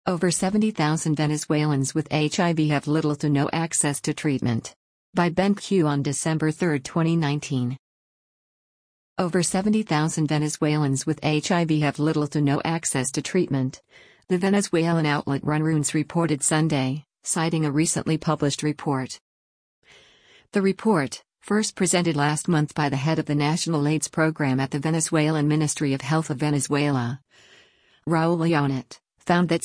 Over 70,000 Venezuelans with HIV have little to no access to treatment. By BenQ on December 3, 2019. Over 70,000 Venezuelans with HIV have little to no access to treatment, the Venezuelan outlet Runrunes reported Sunday, citing a recently published report. The report, first presented last month by the head of the National AIDS Program at the Venezuelan Ministry of Health of Venezuela, Raul Leonet, found that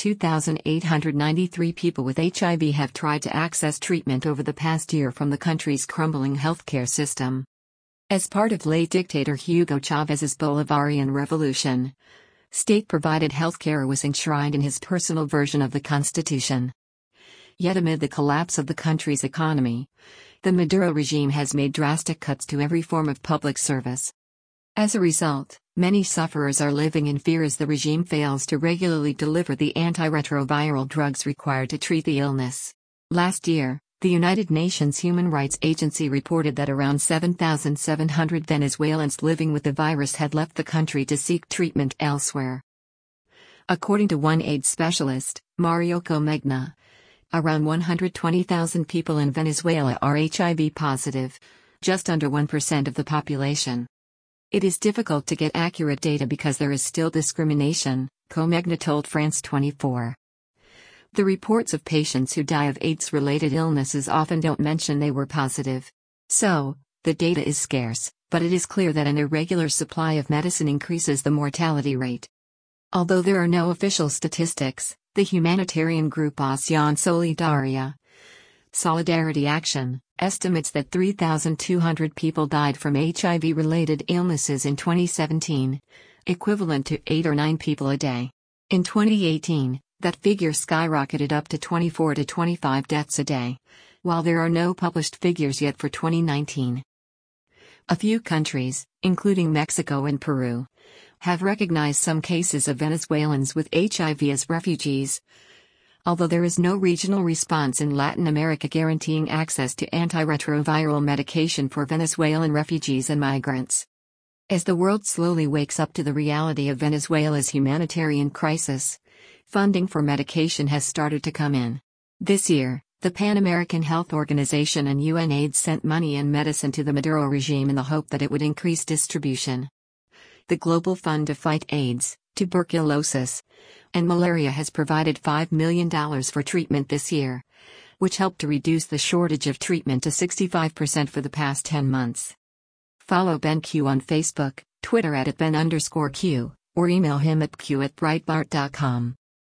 72,893 people with HIV have tried to access treatment over the past year from the country's crumbling healthcare system. As part of late dictator Hugo Chávez's Bolivarian revolution, state-provided healthcare was enshrined in his personal version of the constitution. Yet amid the collapse of the country's economy, the Maduro regime has made drastic cuts to every form of public service. As a result, many sufferers are living in fear as the regime fails to regularly deliver the antiretroviral drugs required to treat the illness. Last year, the United Nations Human Rights Agency reported that around 7,700 Venezuelans living with the virus had left the country to seek treatment elsewhere. According to one AIDS specialist, Mario Comegna, around 120,000 people in Venezuela are HIV positive, just under 1% of the population. It is difficult to get accurate data because there is still discrimination, Comegna told France 24. The reports of patients who die of AIDS-related illnesses often don't mention they were positive. So, the data is scarce, but it is clear that an irregular supply of medicine increases the mortality rate. Although there are no official statistics, the humanitarian group Acción Solidarity Action, estimates that 3,200 people died from HIV-related illnesses in 2017, equivalent to 8 or 9 people a day. In 2018, that figure skyrocketed up to 24 to 25 deaths a day, while there are no published figures yet for 2019. A few countries, including Mexico and Peru, have recognized some cases of Venezuelans with HIV as refugees, although there is no regional response in Latin America guaranteeing access to antiretroviral medication for Venezuelan refugees and migrants. As the world slowly wakes up to the reality of Venezuela's humanitarian crisis, funding for medication has started to come in. This year, the Pan American Health Organization and UNAIDS sent money and medicine to the Maduro regime in the hope that it would increase distribution. The Global Fund to Fight AIDS, Tuberculosis, and Malaria has provided $5 million for treatment this year, which helped to reduce the shortage of treatment to 65% for the past 10 months. Follow BenQ on Facebook, Twitter @Ben_Q, or email him at q@breitbart.com.